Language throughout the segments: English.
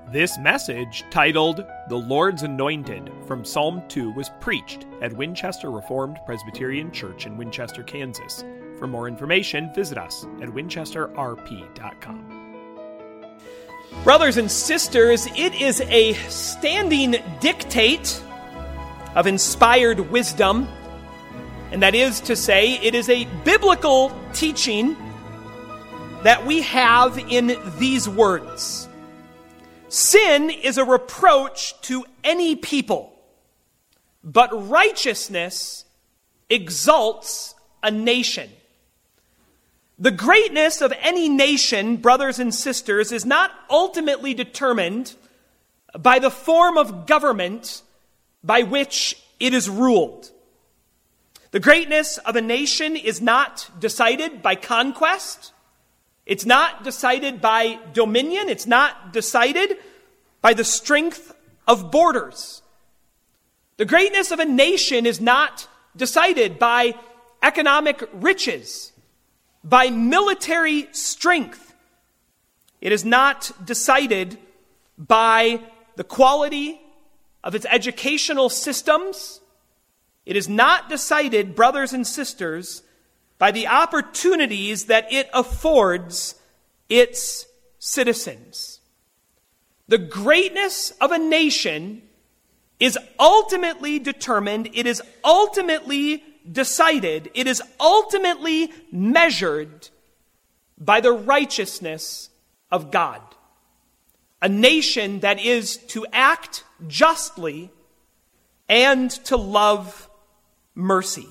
This message, titled The Lord's Anointed from Psalm 2, was preached at Winchester Reformed Presbyterian Church in Winchester, Kansas. For more information, visit us at winchesterrp.com. Brothers and sisters, it is a standing dictate of inspired wisdom, and that is to say, it is a biblical teaching that we have in these words. Sin is a reproach to any people, but righteousness exalts a nation. The greatness of any nation, brothers and sisters, is not ultimately determined by the form of government by which it is ruled. The greatness of a nation is not decided by conquest. It's not decided by dominion. It's not decided by the strength of borders. The greatness of a nation is not decided by economic riches, by military strength. It is not decided by the quality of its educational systems. It is not decided, brothers and sisters, by the opportunities that it affords its citizens. The greatness of a nation is ultimately determined, it is ultimately decided, it is ultimately measured by the righteousness of God. A nation that is to act justly and to love mercy.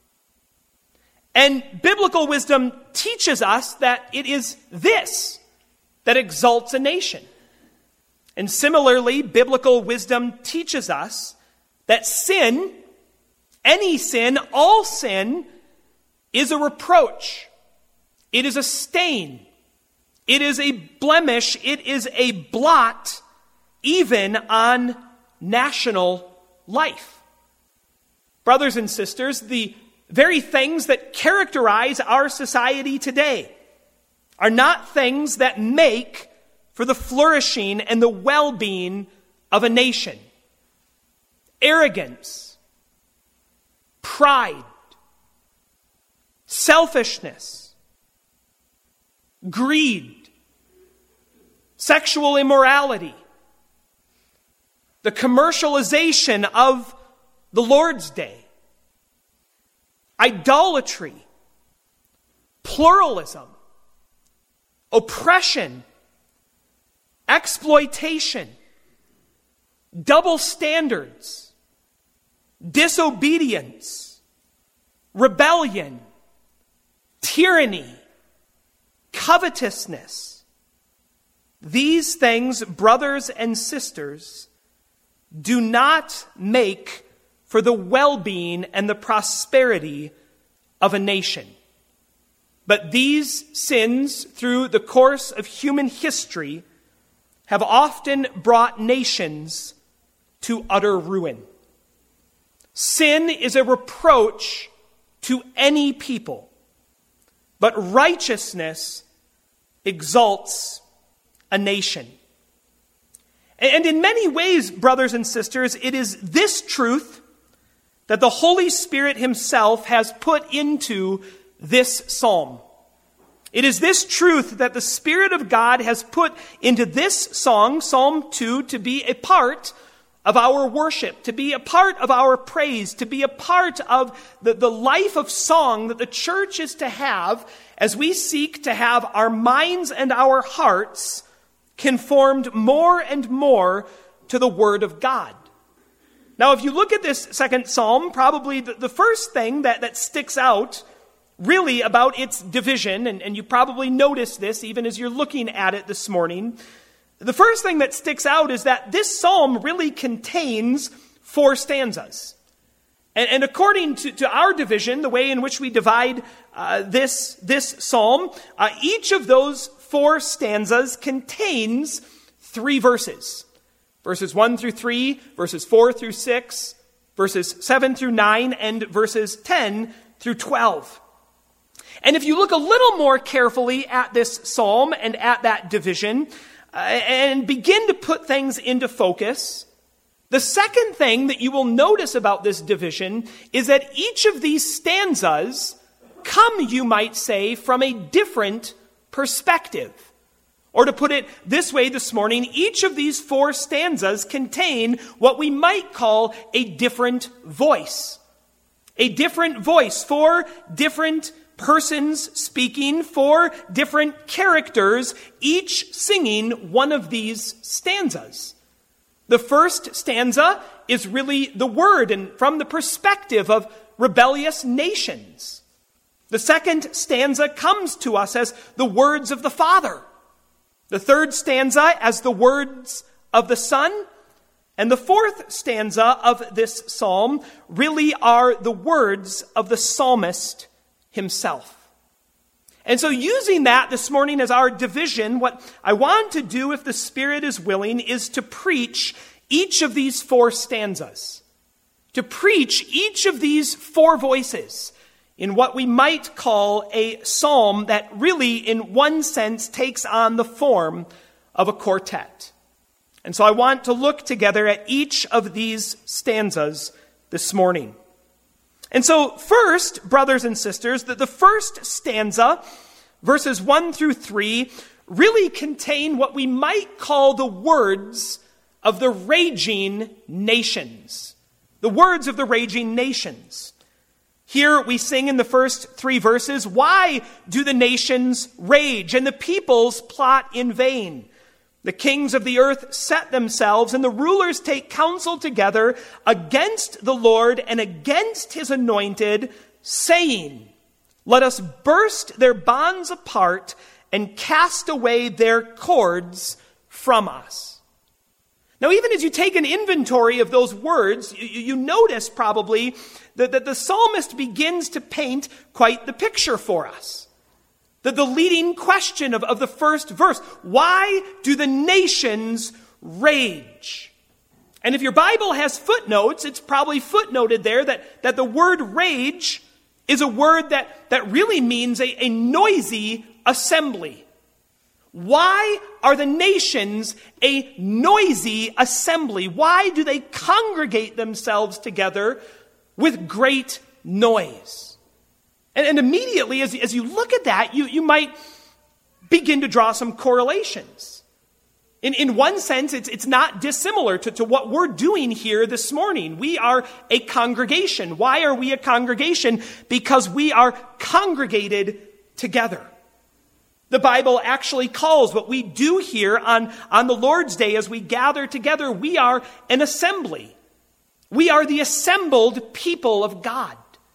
And biblical wisdom teaches us that it is this that exalts a nation. And similarly, biblical wisdom teaches us that sin, any sin, all sin, is a reproach. It is a stain. It is a blemish. It is a blot, even on national life. Brothers and sisters, the very things that characterize our society today are not things that make for the flourishing and the well-being of a nation. Arrogance, pride, selfishness, greed, sexual immorality, the commercialization of the Lord's Day, idolatry, pluralism, oppression, exploitation, double standards, disobedience, rebellion, tyranny, covetousness. These things, brothers and sisters, do not make for the well-being and the prosperity of a nation. But these sins, through the course of human history, have often brought nations to utter ruin. Sin is a reproach to any people, but righteousness exalts a nation. And in many ways, brothers and sisters, it is this truth that the Holy Spirit himself has put into this psalm. It is this truth that the Spirit of God has put into this song, Psalm 2, to be a part of our worship, to be a part of our praise, to be a part of the life of song that the church is to have as we seek to have our minds and our hearts conformed more and more to the Word of God. Now, if you look at this second psalm, probably the first thing that sticks out really about its division, and you probably noticed this even as you're looking at it this morning, the first thing that sticks out is that this psalm really contains 4 stanzas. And according to our division, the way in which we divide this psalm, each of those 4 stanzas contains 3 verses. Verses 1 through 3, verses 4 through 6, verses 7 through 9, and verses 10 through 12. And if you look a little more carefully at this psalm and at that division, and begin to put things into focus. The second thing that you will notice about this division is that each of these stanzas come, you might say, from a different perspective. Or to put it this way this morning, each of these 4 stanzas contain what we might call a different voice. A different voice, 4 different persons speaking, 4 different characters, each singing one of these stanzas. The first stanza is really the word and from the perspective of rebellious nations. The second stanza comes to us as the words of the Father. The third stanza as the words of the Son. And the fourth stanza of this psalm really are the words of the psalmist himself. And so using that this morning as our division, what I want to do, if the Spirit is willing, is to preach each of these 4 stanzas. To preach each of these 4 voices in what we might call a psalm that really, in one sense, takes on the form of a quartet. And so I want to look together at each of these stanzas this morning. And so first, brothers and sisters, the first stanza, verses 1 through 3, really contain what we might call the words of the raging nations. The words of the raging nations. Here we sing in the first 3 verses, "Why do the nations rage and the peoples plot in vain? The kings of the earth set themselves, and the rulers take counsel together against the Lord and against his anointed, saying, let us burst their bonds apart and cast away their cords from us." Now, even as you take an inventory of those words, you notice probably that the psalmist begins to paint quite the picture for us. The leading question of the first verse, why do the nations rage? And if your Bible has footnotes, it's probably footnoted there that the word rage is a word that really means a noisy assembly. Why are the nations a noisy assembly? Why do they congregate themselves together with great noise? And immediately, as you look at that, you might begin to draw some correlations. In one sense, it's not dissimilar to what we're doing here this morning. We are a congregation. Why are we a congregation? Because we are congregated together. The Bible actually calls what we do here on the Lord's Day as we gather together, we are an assembly. We are the assembled people of God.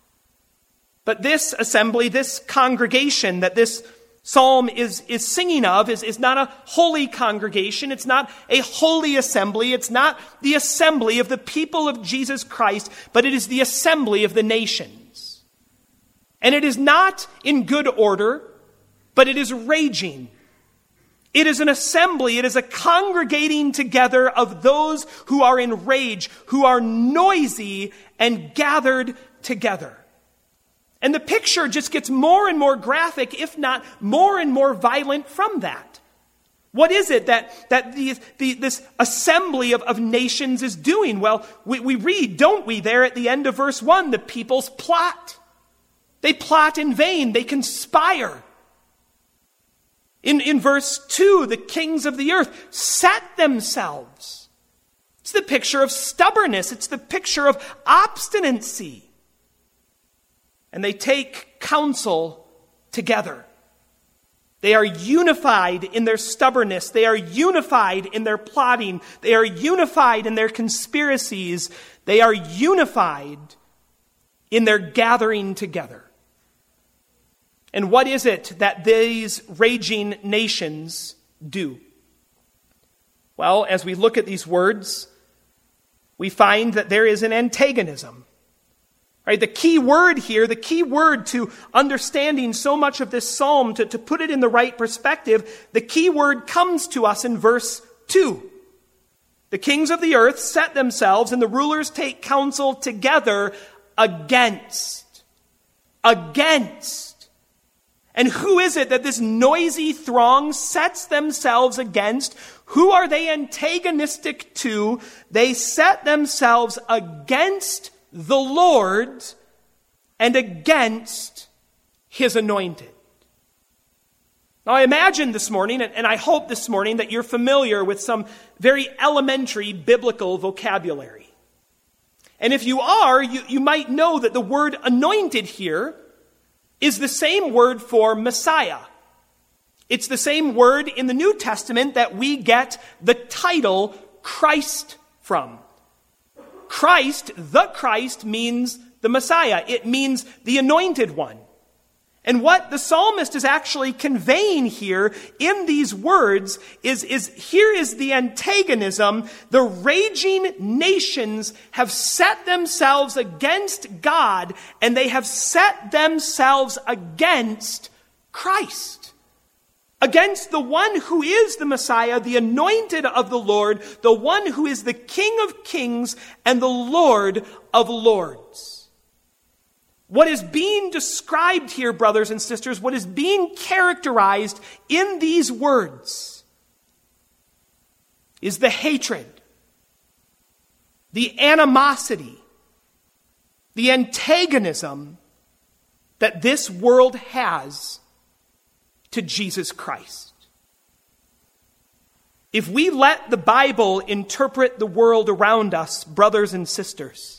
But this assembly, this congregation that this psalm is singing of is not a holy congregation. It's not a holy assembly. It's not the assembly of the people of Jesus Christ, but it is the assembly of the nations. And it is not in good order, but it is raging. It is an assembly. It is a congregating together of those who are in rage, who are noisy and gathered together. And the picture just gets more and more graphic, if not more and more violent from that. What is it that this assembly of nations is doing? Well, we read, don't we, there at the end of verse 1, the peoples plot. They plot in vain. They conspire. In verse 2, the kings of the earth set themselves. It's the picture of stubbornness. It's the picture of obstinacy. And they take counsel together. They are unified in their stubbornness. They are unified in their plotting. They are unified in their conspiracies. They are unified in their gathering together. And what is it that these raging nations do? Well, as we look at these words, we find that there is an antagonism. Right? The key word here, the key word to understanding so much of this psalm, to put it in the right perspective, the key word comes to us in verse 2. The kings of the earth set themselves, and the rulers take counsel together against. And who is it that this noisy throng sets themselves against? Who are they antagonistic to? They set themselves against the Lord and against his anointed. Now, I imagine this morning, and I hope this morning, that you're familiar with some very elementary biblical vocabulary. And if you are, you might know that the word anointed here is the same word for Messiah. It's the same word in the New Testament that we get the title Christ from. The Christ means the Messiah. It means the anointed one. And what the psalmist is actually conveying here in these words is here is the antagonism. The raging nations have set themselves against God, and they have set themselves against Christ. Against the one who is the Messiah, the anointed of the Lord, the one who is the King of kings and the Lord of lords. What is being described here, brothers and sisters, what is being characterized in these words is the hatred, the animosity, the antagonism that this world has to Jesus Christ. If we let the Bible interpret the world around us, brothers and sisters,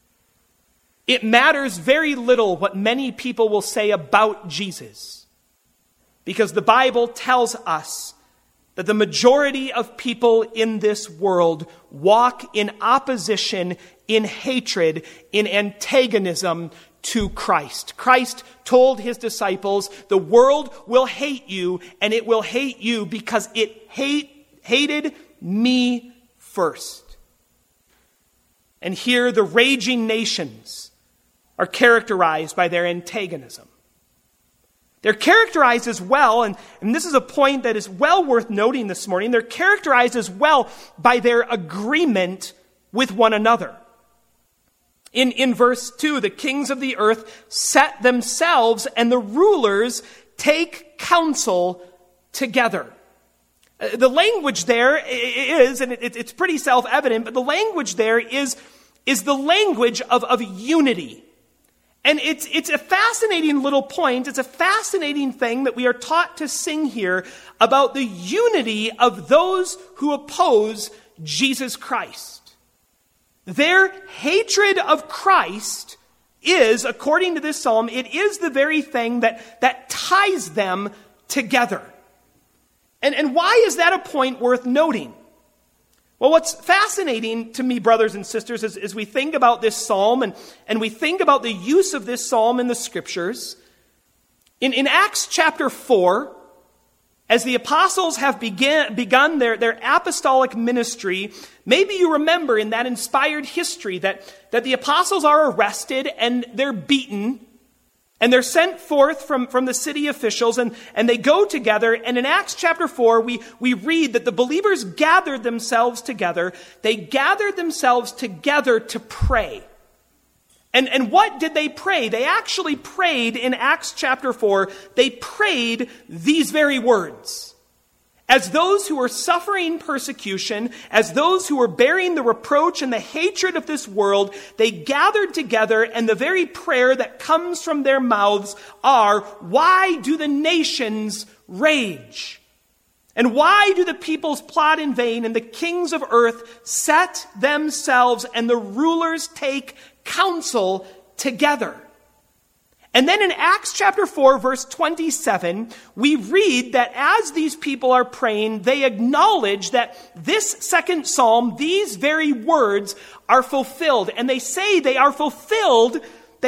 it matters very little what many people will say about Jesus, because the Bible tells us that the majority of people in this world walk in opposition, in hatred, in antagonism to Christ. Christ told his disciples, the world will hate you, and it will hate you because it hated me first. And here the raging nations are characterized by their antagonism. They're characterized as well, and this is a point that is well worth noting this morning, they're characterized as well by their agreement with one another. In verse 2, the kings of the earth set themselves, and the rulers take counsel together. The language there is, and it's pretty self-evident, but the language there is the language of unity. And it's a fascinating little point. It's a fascinating thing that we are taught to sing here about the unity of those who oppose Jesus Christ. Their hatred of Christ is, according to this psalm, it is the very thing that ties them together. And why is that a point worth noting? Well, what's fascinating to me, brothers and sisters, as we think about this psalm and we think about the use of this psalm in the scriptures, in Acts chapter 4, as the apostles have begun their apostolic ministry, maybe you remember in that inspired history that the apostles are arrested and they're beaten, and they're sent forth from the city officials, and they go together. And in Acts chapter 4, we read that the believers gathered themselves together. They gathered themselves together to pray. And what did they pray? They actually prayed in Acts chapter 4. They prayed these very words. As those who were suffering persecution, as those who were bearing the reproach and the hatred of this world, they gathered together, and the very prayer that comes from their mouths are, why do the nations rage? And why do the peoples plot in vain, and the kings of earth set themselves, and the rulers take counsel together? And then in Acts chapter 4, verse 27, we read that as these people are praying, they acknowledge that this second psalm, these very words, are fulfilled. And they say they are fulfilled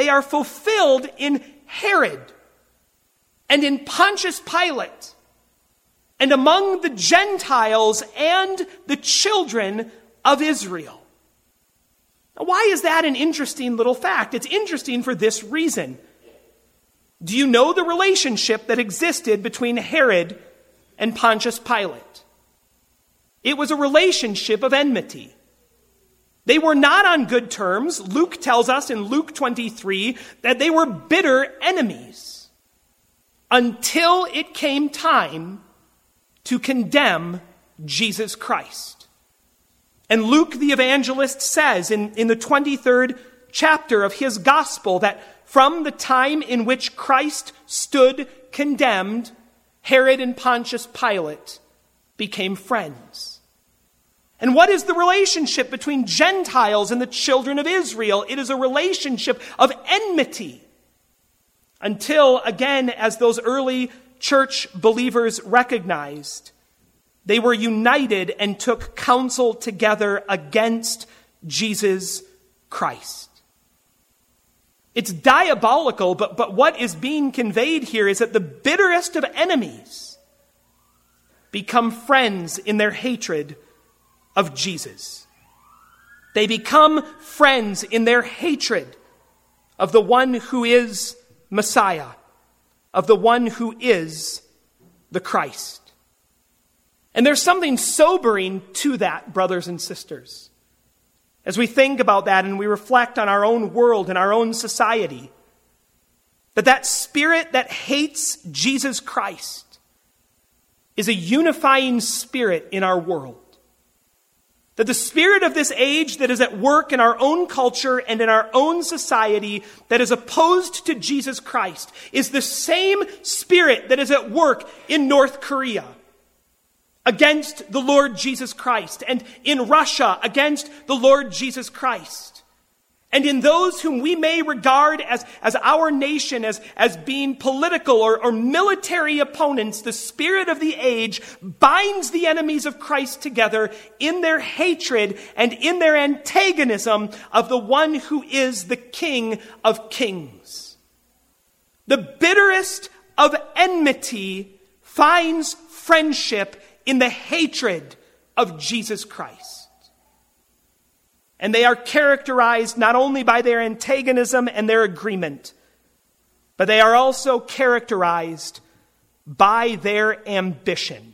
in Herod and in Pontius Pilate and among the Gentiles and the children of Israel. Now, why is that an interesting little fact? It's interesting for this reason. Do you know the relationship that existed between Herod and Pontius Pilate? It was a relationship of enmity. They were not on good terms. Luke tells us in Luke 23 that they were bitter enemies. until it came time to condemn Jesus Christ. And Luke the evangelist says in the 23rd chapter of his gospel that from the time in which Christ stood condemned, Herod and Pontius Pilate became friends. And what is the relationship between Gentiles and the children of Israel? It is a relationship of enmity. Until, again, as those early church believers recognized, they were united and took counsel together against Jesus Christ. It's diabolical, but what is being conveyed here is that the bitterest of enemies become friends in their hatred of Jesus. They become friends in their hatred of the one who is Messiah, of the one who is the Christ. And there's something sobering to that, brothers and sisters. As we think about that and we reflect on our own world and our own society, that spirit that hates Jesus Christ is a unifying spirit in our world. That the spirit of this age that is at work in our own culture and in our own society that is opposed to Jesus Christ is the same spirit that is at work in North Korea against the Lord Jesus Christ, and in Russia against the Lord Jesus Christ. And in those whom we may regard as our nation, as being political or military opponents, the spirit of the age binds the enemies of Christ together in their hatred and in their antagonism of the one who is the King of Kings. The bitterest of enmity finds friendship in the hatred of Jesus Christ. And they are characterized not only by their antagonism and their agreement, but they are also characterized by their ambition.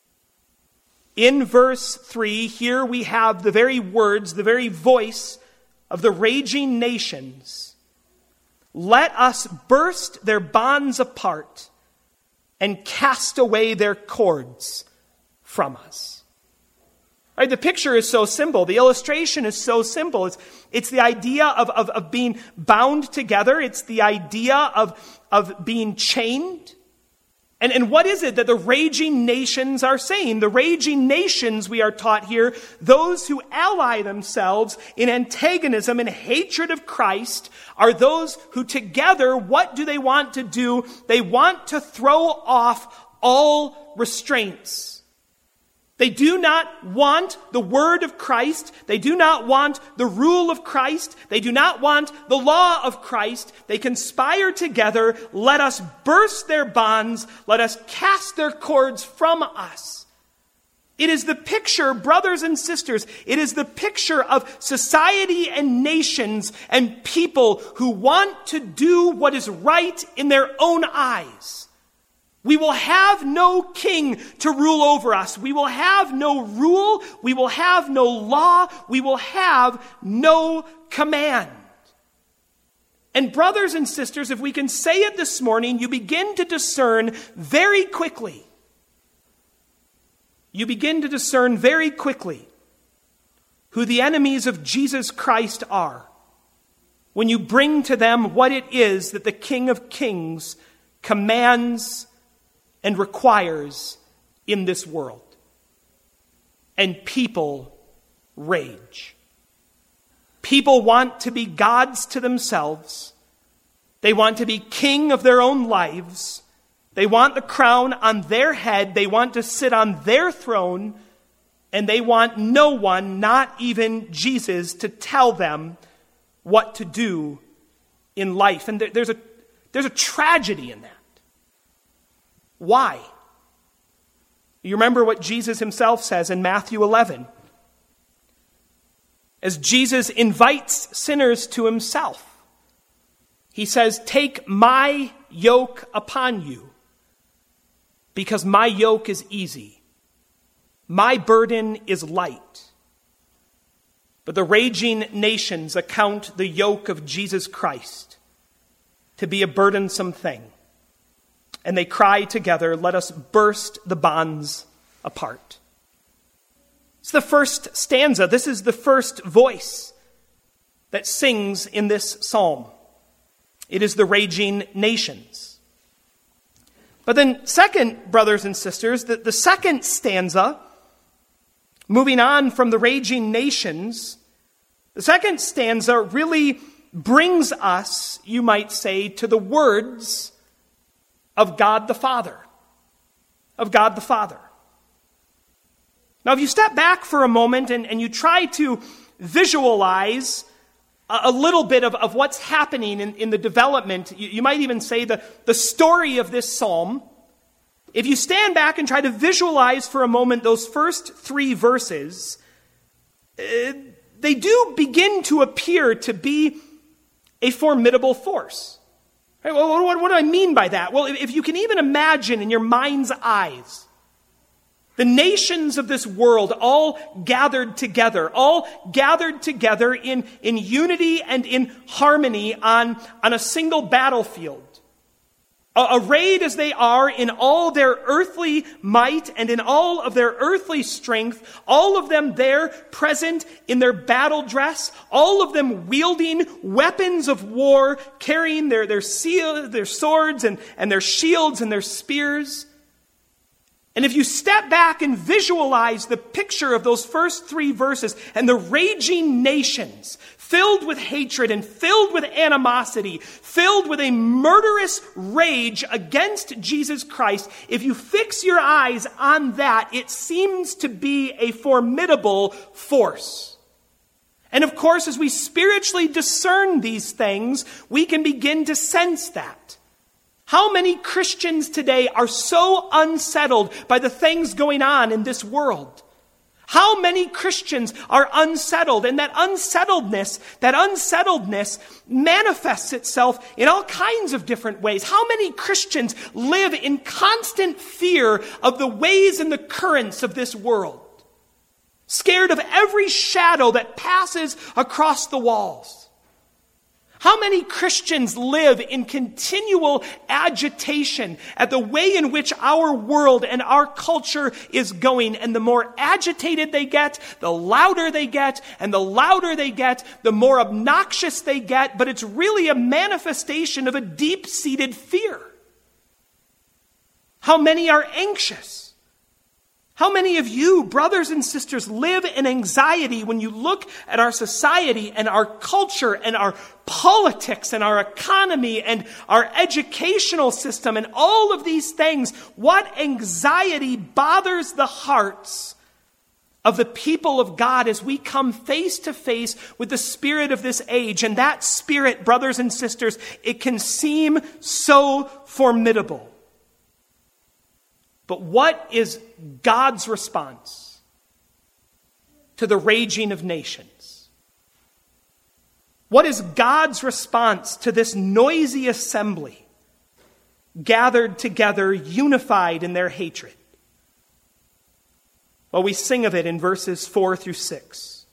In verse 3, here we have the very words, the very voice of the raging nations. Let us burst their bonds apart and cast away their cords from us. Right, the picture is so simple. The illustration is so simple. It's the idea of being bound together. It's the idea of being chained. And what is it that the raging nations are saying? The raging nations, we are taught here, those who ally themselves in antagonism and hatred of Christ, are those who together, what do they want to do? They want to throw off all restraints. They do not want the word of Christ. They do not want the rule of Christ. They do not want the law of Christ. They conspire together. Let us burst their bonds. Let us cast their cords from us. It is the picture, brothers and sisters, it is the picture of society and nations and people who want to do what is right in their own eyes. We will have no king to rule over us. We will have no rule. We will have no law. We will have no command. And brothers and sisters, if we can say it this morning, you begin to discern very quickly. You begin to discern very quickly who the enemies of Jesus Christ are when you bring to them what it is that the King of Kings commands and requires in this world. And people rage. People want to be gods to themselves. They want to be king of their own lives. They want the crown on their head. They want to sit on their throne. And they want no one, not even Jesus, to tell them what to do in life. And there's a tragedy in that. Why? You remember what Jesus himself says in Matthew 11. As Jesus invites sinners to himself, he says, "Take my yoke upon you, because my yoke is easy. My burden is light." But the raging nations account the yoke of Jesus Christ to be a burdensome thing. and they cry together, "Let us burst the bonds apart." It's the first stanza. This is the first voice that sings in this psalm. It is the raging nations. But then second, brothers and sisters, the second stanza, moving on from the raging nations, the second stanza really brings us, you might say, to the words of God the Father. Of God the Father. Now, if you step back for a moment and you try to visualize a little bit of what's happening in the development, you might even say the story of this psalm, if you stand back and try to visualize for a moment those first 3 verses, they do begin to appear to be a formidable force. Right? Well, what do I mean by that? Well, if you can even imagine in your mind's eyes the nations of this world all gathered together in unity and in harmony on a single battlefield. Arrayed as they are in all their earthly might and in all of their earthly strength, all of them there present in their battle dress, all of them wielding weapons of war, carrying their swords and their shields and their spears. And if you step back and visualize the picture of those first 3 verses and the raging nations filled with hatred and filled with animosity, filled with a murderous rage against Jesus Christ, if you fix your eyes on that, it seems to be a formidable force. And of course, as we spiritually discern these things, we can begin to sense that. How many Christians today are so unsettled by the things going on in this world? How many Christians are unsettled? And that unsettledness manifests itself in all kinds of different ways. How many Christians live in constant fear of the ways and the currents of this world? Scared of every shadow that passes across the walls. How many Christians live in continual agitation at the way in which our world and our culture is going? And the more agitated they get, the louder they get, and the louder they get, the more obnoxious they get. But it's really a manifestation of a deep-seated fear. How many are anxious? How many of you, brothers and sisters, live in anxiety when you look at our society and our culture and our politics and our economy and our educational system and all of these things? What anxiety bothers the hearts of the people of God as we come face to face with the spirit of this age? And that spirit, brothers and sisters, it can seem so formidable. But what is God's response to the raging of nations? What is God's response to this noisy assembly gathered together, unified in their hatred? Well, we sing of it in verses 4 through 6.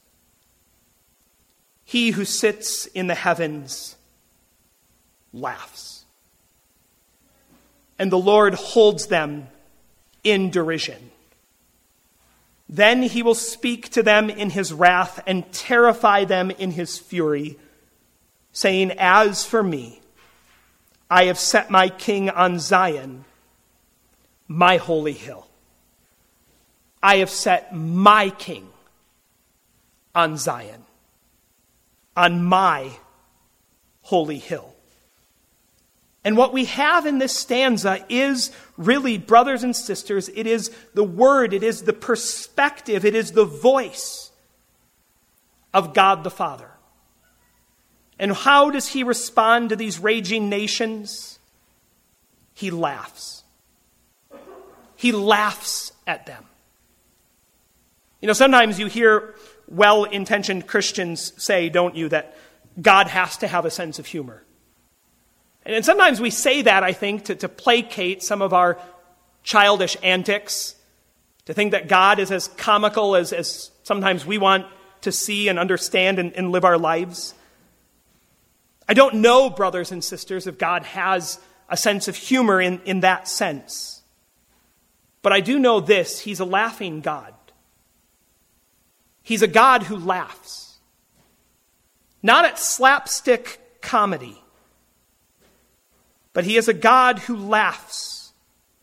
He who sits in the heavens laughs, and the Lord holds them in derision. Then he will speak to them in his wrath and terrify them in his fury, saying, "As for me, I have set my king on Zion, my holy hill." I have set my king on Zion, on my holy hill. And what we have in this stanza is really, brothers and sisters, it is the word, it is the perspective, it is the voice of God the Father. And how does he respond to these raging nations? He laughs. He laughs at them. You know, sometimes you hear well-intentioned Christians say, don't you, that God has to have a sense of humor. And sometimes we say that, I think, to placate some of our childish antics, to think that God is as comical as sometimes we want to see and understand and live our lives. I don't know, brothers and sisters, if God has a sense of humor in that sense. But I do know this, he's a laughing God. He's a God who laughs. Not at slapstick comedy, but he is a God who laughs.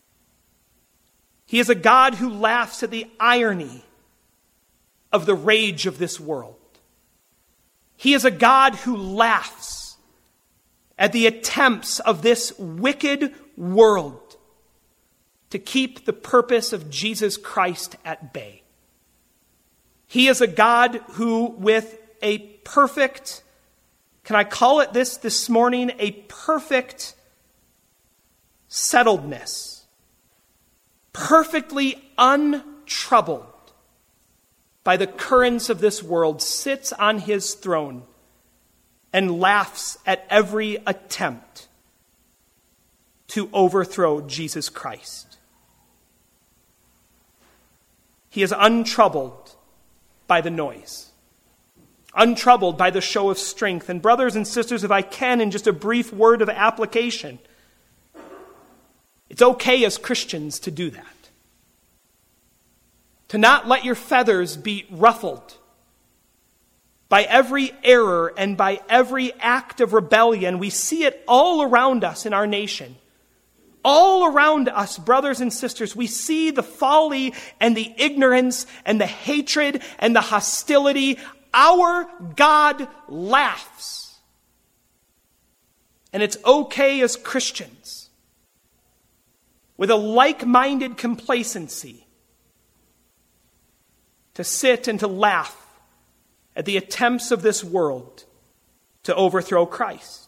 He is a God who laughs at the irony of the rage of this world. He is a God who laughs at the attempts of this wicked world to keep the purpose of Jesus Christ at bay. He is a God who, with a perfect, can I call it this morning, a perfect settledness, perfectly untroubled by the currents of this world, sits on his throne and laughs at every attempt to overthrow Jesus Christ. He is untroubled by the noise, untroubled by the show of strength. And brothers and sisters, if I can, in just a brief word of application, it's okay as Christians to do that. To not let your feathers be ruffled by every error and by every act of rebellion. We see it all around us in our nation. All around us, brothers and sisters, we see the folly and the ignorance and the hatred and the hostility. Our God laughs. And it's okay as Christians, with a like-minded complacency, to sit and to laugh at the attempts of this world to overthrow Christ.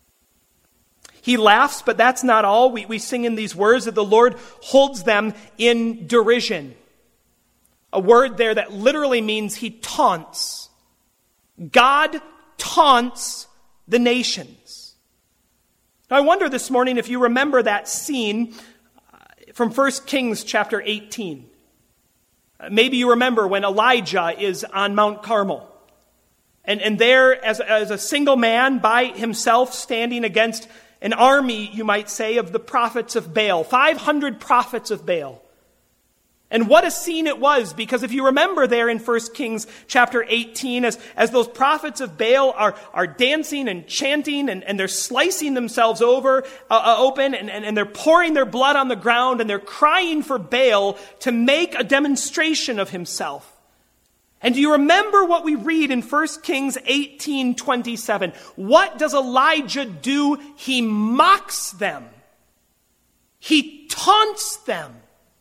He laughs, but that's not all. We sing in these words that the Lord holds them in derision. A word there that literally means he taunts. God taunts the nations. Now, I wonder this morning if you remember that scene from 1 Kings chapter 18. Maybe you remember when Elijah is on Mount Carmel. And there, as a single man by himself, standing against an army, you might say, of the prophets of Baal. 500 prophets of Baal. And what a scene it was, because if you remember there in 1 Kings chapter 18, as those prophets of Baal are dancing and chanting, and they're slicing themselves open, and they're pouring their blood on the ground, and they're crying for Baal to make a demonstration of himself. And do you remember what we read in 1 Kings 18:27? What does Elijah do? He mocks them. He taunts them.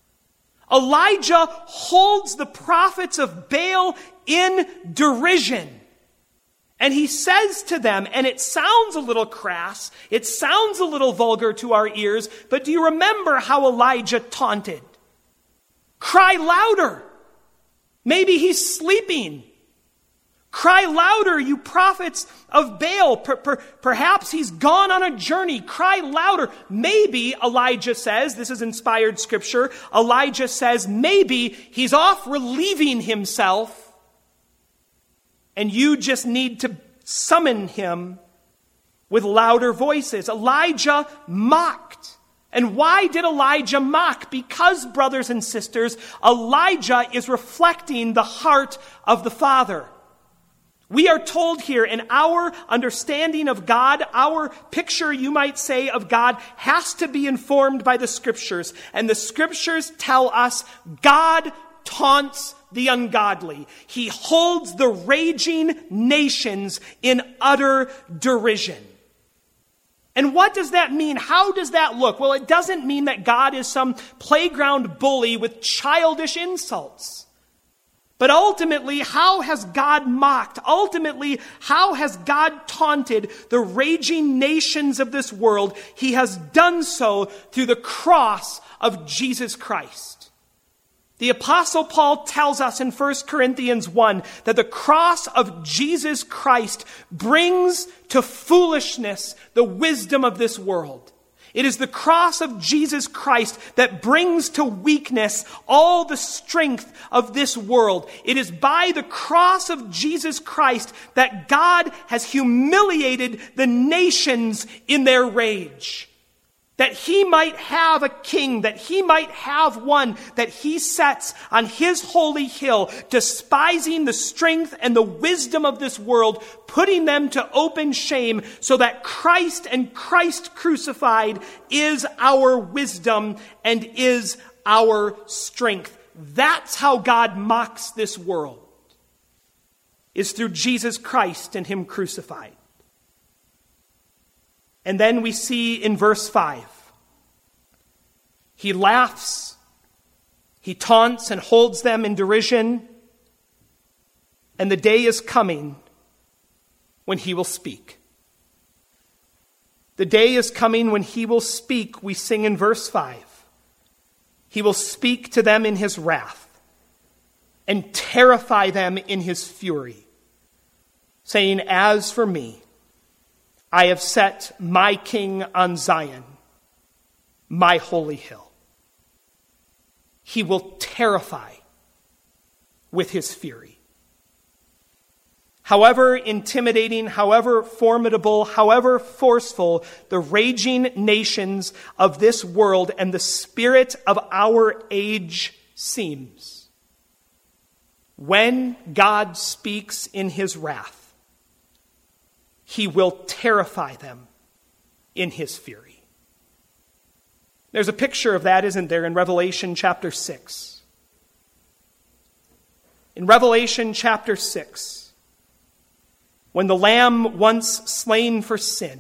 Elijah holds the prophets of Baal in derision. And he says to them, and it sounds a little crass, it sounds a little vulgar to our ears, but do you remember how Elijah taunted? Cry louder. Maybe he's sleeping. Cry louder, you prophets of Baal. Perhaps he's gone on a journey. Cry louder. Maybe, Elijah says, this is inspired scripture, Elijah says, maybe he's off relieving himself, and you just need to summon him with louder voices. Elijah mocked. And why did Elijah mock? Because, brothers and sisters, Elijah is reflecting the heart of the Father. We are told here in our understanding of God, our picture, you might say, of God has to be informed by the Scriptures. And the Scriptures tell us God taunts the ungodly. He holds the raging nations in utter derision. And what does that mean? How does that look? Well, it doesn't mean that God is some playground bully with childish insults. But ultimately, how has God mocked? Ultimately, how has God taunted the raging nations of this world? He has done so through the cross of Jesus Christ. The Apostle Paul tells us in 1 Corinthians 1 that the cross of Jesus Christ brings to foolishness the wisdom of this world. It is the cross of Jesus Christ that brings to weakness all the strength of this world. It is by the cross of Jesus Christ that God has humiliated the nations in their rage. that he might have a king, that he might have one that he sets on his holy hill, despising the strength and the wisdom of this world, putting them to open shame, so that Christ and Christ crucified is our wisdom and is our strength. That's how God mocks this world, is through Jesus Christ and him crucified. And then we see in verse 5, he laughs, he taunts and holds them in derision, and the day is coming when he will speak. The day is coming when he will speak, we sing in verse 5. He will speak to them in his wrath and terrify them in his fury, saying, "As for me, I have set my king on Zion, my holy hill." He will terrify with his fury. However intimidating, however formidable, however forceful the raging nations of this world and the spirit of our age seems, when God speaks in his wrath, he will terrify them in his fury. There's a picture of that, isn't there, in Revelation chapter 6. In Revelation chapter 6, when the Lamb once slain for sin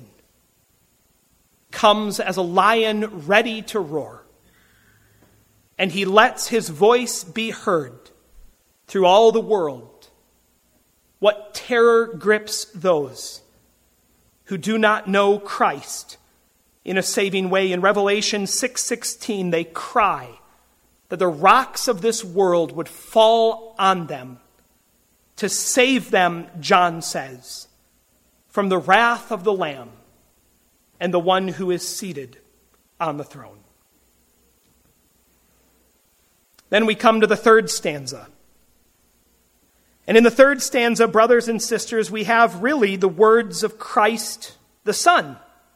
comes as a lion ready to roar, and he lets his voice be heard through all the world, what terror grips those who do not know Christ in a saving way. In Revelation 6:16, they cry that the rocks of this world would fall on them to save them, John says, from the wrath of the Lamb and the one who is seated on the throne. Then we come to the third stanza. And in the third stanza, brothers and sisters, we have really the words of Christ the Son.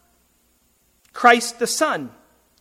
Christ the Son.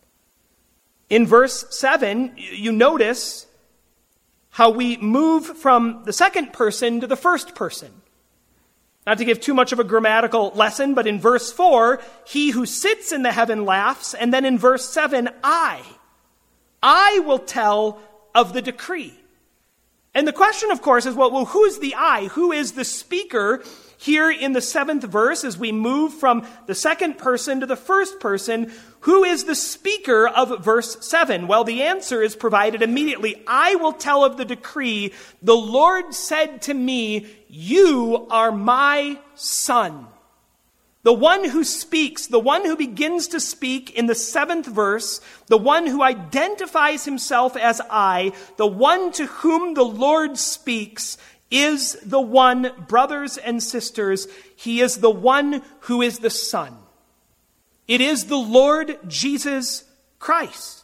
In verse 7, you notice how we move from the second person to the first person. Not to give too much of a grammatical lesson, but in verse 4, he who sits in the heaven laughs. And then in verse 7, I will tell of the decree. And the question, of course, is, well, who is the I? Who is the speaker here in the 7th verse as we move from the second person to the first person? Who is the speaker of verse 7? Well, the answer is provided immediately. I will tell of the decree. The Lord said to me, you are my son. The one who speaks, the one who begins to speak in the 7th verse, the one who identifies himself as I, the one to whom the Lord speaks, is the one, brothers and sisters, he is the one who is the Son. It is the Lord Jesus Christ.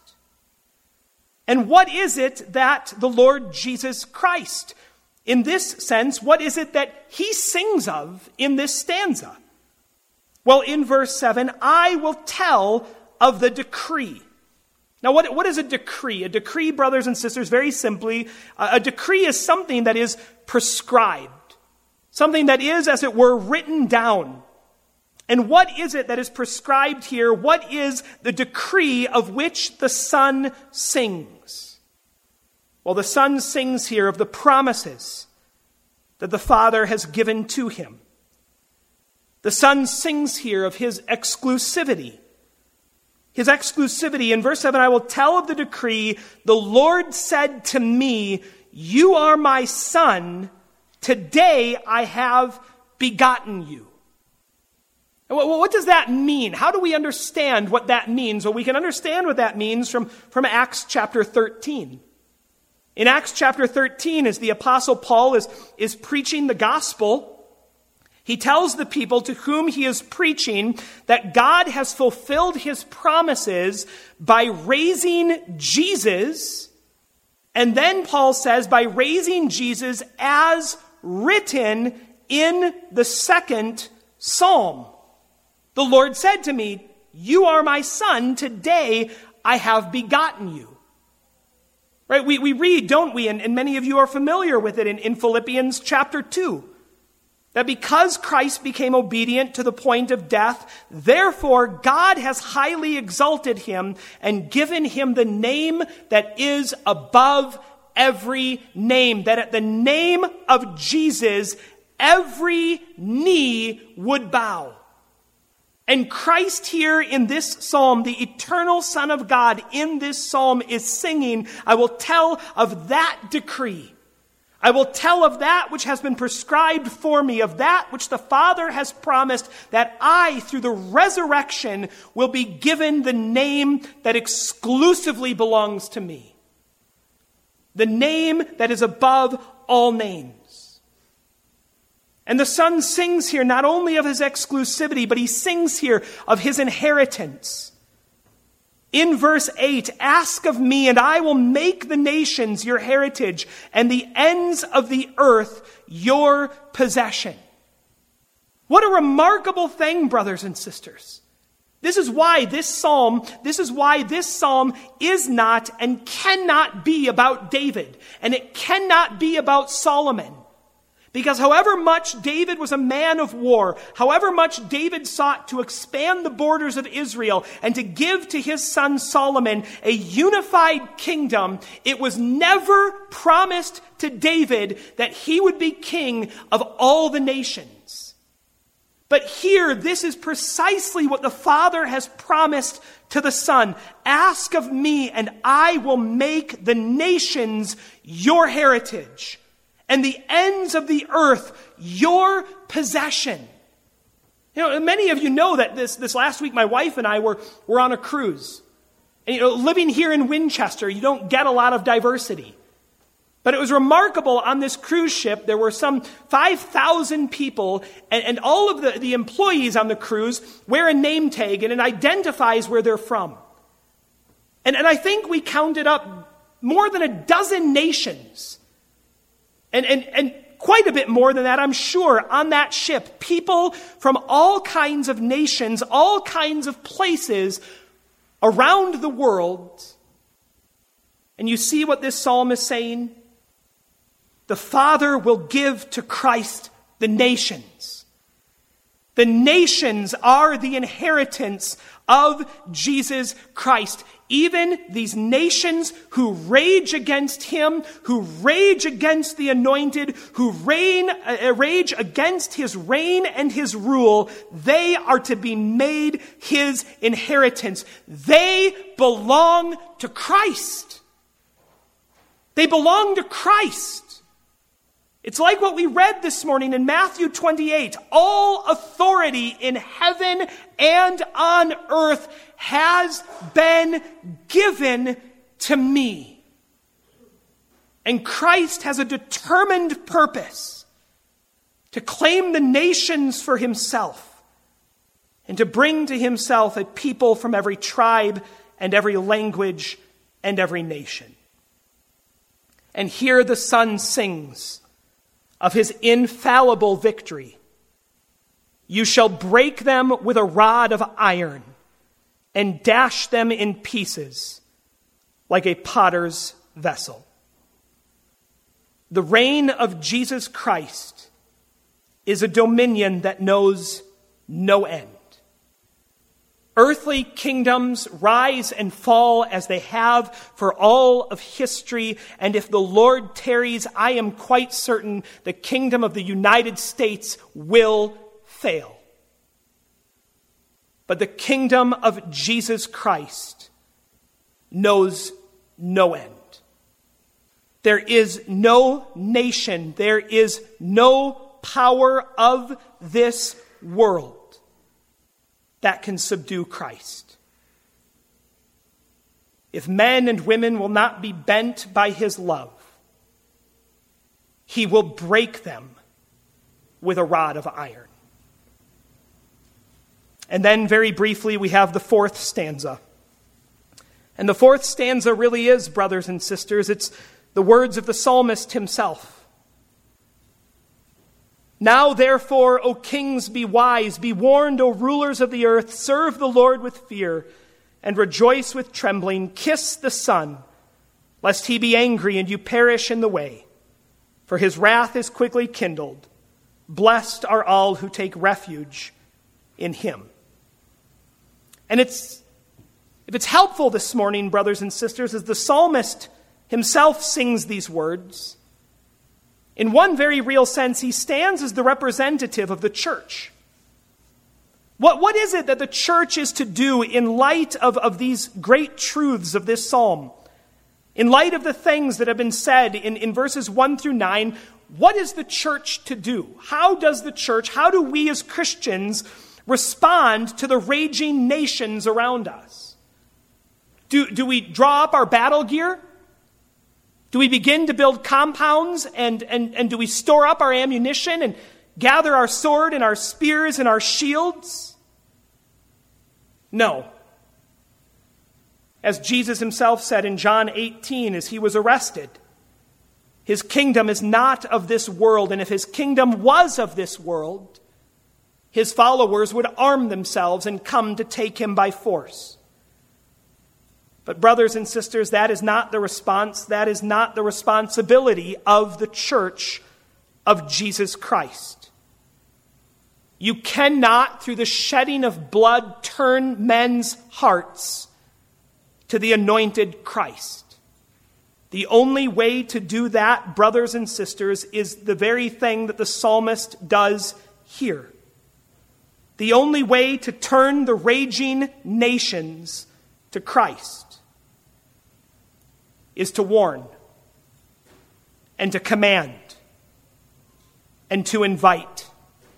And what is it that the Lord Jesus Christ, in this sense, what is it that he sings of in this stanza? Well, in verse 7, I will tell of the decree. Now, what is a decree? A decree, brothers and sisters, very simply, a decree is something that is prescribed. Something that is, as it were, written down. And what is it that is prescribed here? What is the decree of which the Son sings? Well, the Son sings here of the promises that the Father has given to him. The Son sings here of his exclusivity. His exclusivity. In verse 7, I will tell of the decree. The Lord said to me, you are my Son. Today I have begotten you. Well, what does that mean? How do we understand what that means? Well, we can understand what that means from Acts chapter 13. In Acts chapter 13, as the Apostle Paul is preaching the gospel, he tells the people to whom he is preaching that God has fulfilled his promises by raising Jesus. And then Paul says, by raising Jesus as written in the 2nd Psalm. The Lord said to me, You are my son. Today I have begotten you. Right? We read, don't we? And many of you are familiar with it in Philippians chapter 2. That because Christ became obedient to the point of death, therefore God has highly exalted him and given him the name that is above every name. That at the name of Jesus, every knee would bow. And Christ here in this psalm, the eternal Son of God in this psalm is singing, I will tell of that decree. I will tell of that which has been prescribed for me, of that which the Father has promised, that I, through the resurrection, will be given the name that exclusively belongs to me. The name that is above all names. And the Son sings here not only of his exclusivity, but he sings here of his inheritance. In verse 8, ask of me, and I will make the nations your heritage, and the ends of the earth your possession. What a remarkable thing, brothers and sisters. This is why this psalm is not and cannot be about David, and it cannot be about Solomon. Because however much David was a man of war, however much David sought to expand the borders of Israel and to give to his son Solomon a unified kingdom, it was never promised to David that he would be king of all the nations. But here, this is precisely what the Father has promised to the Son. Ask of me, and I will make the nations your heritage, and the ends of the earth your possession. You know, many of you know that this last week my wife and I were on a cruise. And living here in Winchester, you don't get a lot of diversity. But it was remarkable on this cruise ship, there were some 5,000 people, and all of the employees on the cruise wear a name tag, and it identifies where they're from. And I think we counted up more than a dozen nations. And quite a bit more than that, I'm sure, on that ship. People from all kinds of nations, all kinds of places around the world. And you see what this psalm is saying? The Father will give to Christ the nations. The nations are the inheritance of Jesus Christ. Even these nations who rage against him, who rage against the anointed, who rage against his reign and his rule, they are to be made his inheritance. They belong to Christ. They belong to Christ. It's like what we read this morning in Matthew 28. All authority in heaven and on earth has been given to me. And Christ has a determined purpose to claim the nations for himself and to bring to himself a people from every tribe and every language and every nation. And here the Son sings of his infallible victory. You shall break them with a rod of iron and dash them in pieces like a potter's vessel. The reign of Jesus Christ is a dominion that knows no end. Earthly kingdoms rise and fall as they have for all of history, and if the Lord tarries, I am quite certain the kingdom of the United States will fail. But the kingdom of Jesus Christ knows no end. There is no nation, there is no power of this world that can subdue Christ. If men and women will not be bent by his love, he will break them with a rod of iron. And then very briefly we have the fourth stanza. And the fourth stanza really is, brothers and sisters, it's the words of the psalmist himself. Now, therefore, O kings, be wise, be warned, O rulers of the earth, serve the Lord with fear, and rejoice with trembling. Kiss the Son, lest he be angry and you perish in the way, for his wrath is quickly kindled. Blessed are all who take refuge in him. And if it's helpful this morning, brothers and sisters, as the psalmist himself sings these words, in one very real sense, he stands as the representative of the church. What is it that the church is to do in light of these great truths of this psalm? In light of the things that have been said in verses 1 through 9, what is the church to do? How do we as Christians respond to the raging nations around us? Do we draw up our battle gear? Do we begin to build compounds and do we store up our ammunition and gather our sword and our spears and our shields? No. As Jesus himself said in John 18 as he was arrested, his kingdom is not of this world, and if his kingdom was of this world, his followers would arm themselves and come to take him by force. But brothers and sisters, that is not the response. That is not the responsibility of the church of Jesus Christ. You cannot, through the shedding of blood, turn men's hearts to the anointed Christ. The only way to do that, brothers and sisters, is the very thing that the psalmist does here. The only way to turn the raging nations to Christ is to warn and to command and to invite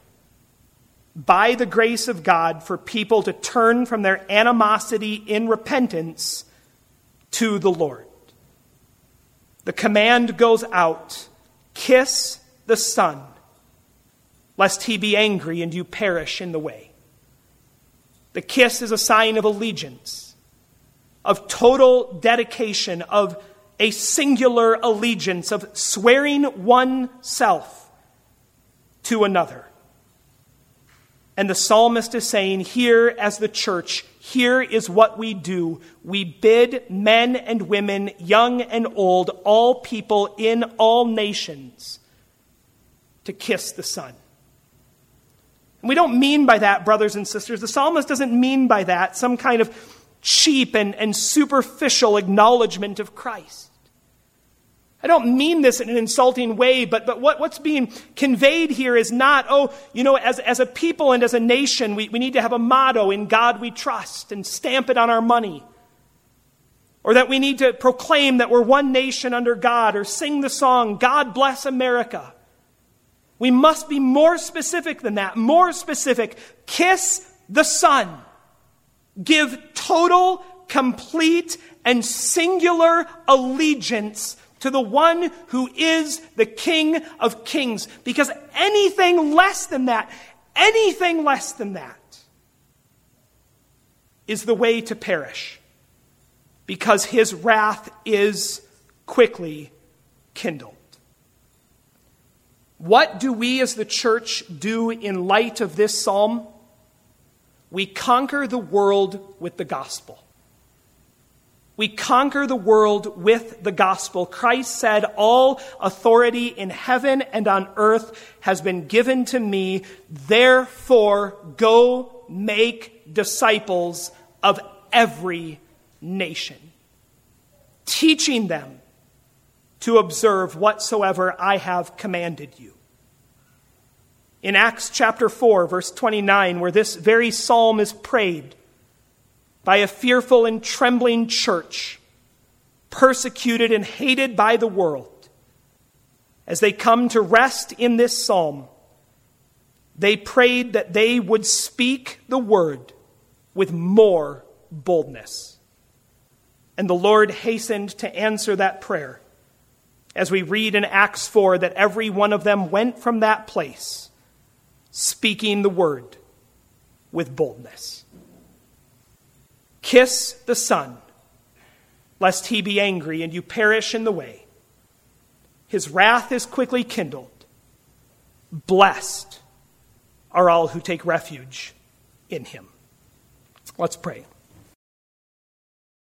by the grace of God for people to turn from their animosity in repentance to the Lord. The command goes out, kiss the Son, lest he be angry and you perish in the way. The kiss is a sign of allegiance, of total dedication, of a singular allegiance, of swearing oneself to another. And the psalmist is saying, here as the church, here is what we do. We bid men and women, young and old, all people in all nations, to kiss the Son. And we don't mean by that, brothers and sisters, the psalmist doesn't mean by that some kind of cheap and superficial acknowledgement of Christ. I don't mean this in an insulting way, but what's being conveyed here is not, as a people and as a nation, we need to have a motto, in God we trust, and stamp it on our money. Or that we need to proclaim that we're one nation under God, or sing the song, God bless America. We must be more specific than that, more specific. Kiss the Son. Give total, complete, and singular allegiance to the one who is the King of Kings. Because anything less than that is the way to perish. Because his wrath is quickly kindled. What do we as the church do in light of this psalm? We conquer the world with the gospel. We conquer the world with the gospel. Christ said, all authority in heaven and on earth has been given to me. Therefore, go make disciples of every nation, teaching them to observe whatsoever I have commanded you. In Acts chapter 4, verse 29, where this very psalm is prayed by a fearful and trembling church, persecuted and hated by the world, as they come to rest in this psalm, they prayed that they would speak the word with more boldness. And the Lord hastened to answer that prayer, as we read in Acts 4 that every one of them went from that place speaking the word with boldness. Kiss the Son, lest he be angry and you perish in the way. His wrath is quickly kindled. Blessed are all who take refuge in him. Let's pray.